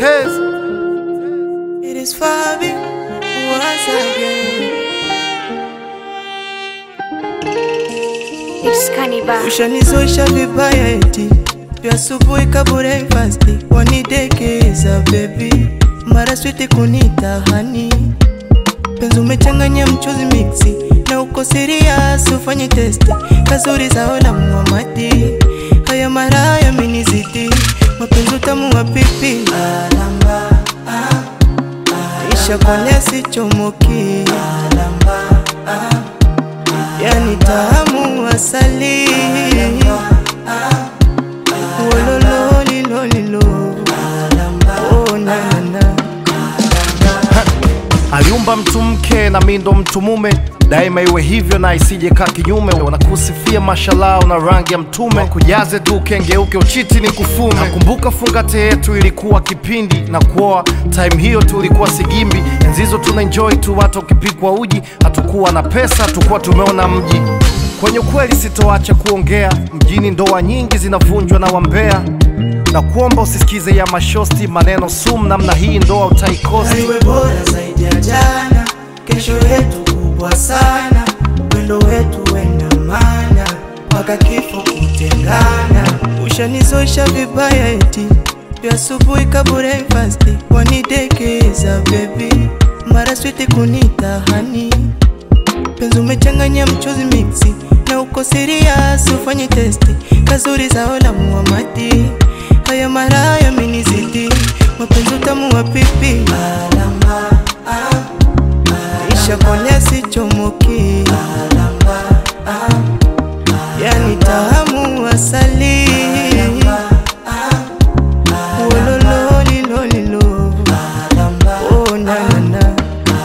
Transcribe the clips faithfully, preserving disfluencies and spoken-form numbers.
Tez. It is Fabi once again. It's Cannibal. Ushanizoesha vibaya eti vya asubuhi kabla breakfast wanidekeza baby, mara sweet kunita honey. Penzi umechanganya mchuzi mixi na uko serious ufanye test kazuri zao la Muhammadi. Haya mara yamenizidi mapenzi utamu wa pipi alamba ah, ah, isha kwenye sichomoki alamba ah, ah, yani tamu asali alamba ah, ah, wololo lilo lilo alamba oh na na na. Aliumba mtu mke na mimi ndo mtu mume, daima iwe hivyo na isije kaa kinyume. Wanakusifia mashallah na rangi ya mtume, kujaze tu kengeuke uchiti ni kufume. Nakumbuka fungate yetu ilikuwa kipindi na kuoa, time hiyo tulikuwa sigimbi. Enzizo tuna enjoy tu watu ukipikwa uji, hatukuwa na pesa, tukua tumeona mji. Kwenye kweli sitoacha kuongea, mjini ndoa nyingi zinavunjwa na wambea. Na kuomba usisikize ya mashosti, maneno sumu namna hii ndoa utaikosti. Iwe bora zaidi ya jana, kesho yetu kubwa sana. Wendo wetu wenda maana, mpaka kifo kutengana. Ushanizoesha vibaya eti vya asubuhi kabla breakfast wanidekeza baby, mara sweet kunita honey. Penzi umechanganya mchuzi mixi na uko serious ufanye test kazuri zao la Muhammadi. Haya mara yamenizidi mapenzi utamu wa pipi alamba ah, ah, isha kwenye sichomoki alamba ah, ah, yani tamu asali alamba ah, ah, wololo lilo lilo alamba oh na na na.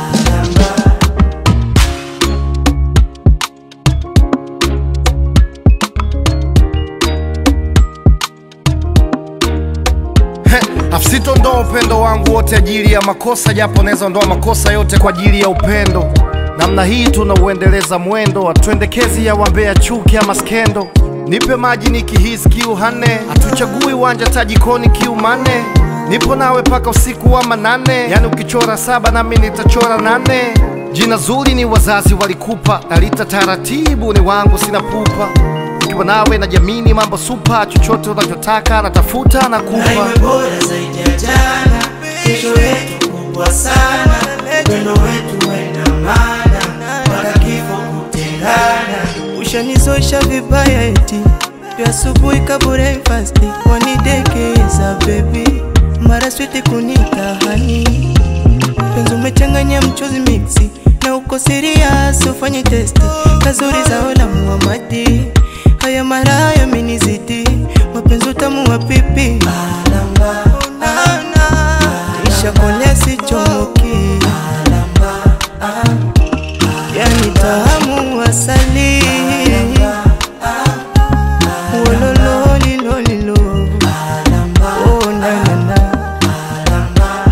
Afsito ndo upendo wangu wote ajili ya makosa, japo neza ndoa makosa yote kwa ajili ya upendo. Namna hii tunauendeleza mwendo, atuendekezi ya wambea chuki ama skendo. Nipe maji nikihisi kiu hane, atuchagui wanja tajikoni kiu mane. Nipo nawe paka usiku wa manane, yani ukichora saba nami nitachora nane. Jina zuri ni wazazi walikupa, nalita taratibu ni wangu sina pupa. Ukiwa nawe na jamini mambo supa, chochote unachotaka natafuta na kupa. Iwe bora zaidi ya jana, kesho yetu kubwa sana. Wendo wetu wenda maana, mpaka kifo kutengana. Ushanizoesha vibaya eti vya asubuhi kabla breakfast wanidekeza baby, mara sweet kunita honey. Penzi umechanganya mchuzi mixi na uko serious ufanye test kazuri zao la Muhammadi. Haya mara yamenizidi mapenzi utamu wa pipi alamba ah, ah, isha kwenye sichomoki alamba ah, ah, yani tamu asali alamba ah, ah, wololo lilo lilo alamba oh na na na alamba.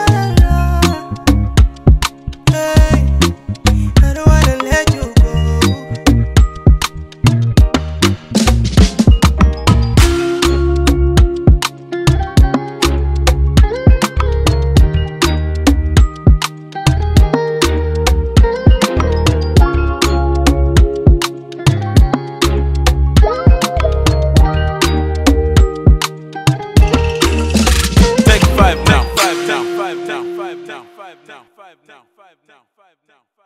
Hey, I don't wanna let you go. Five down, five down, five down, five down, five down, five down, five down, five down.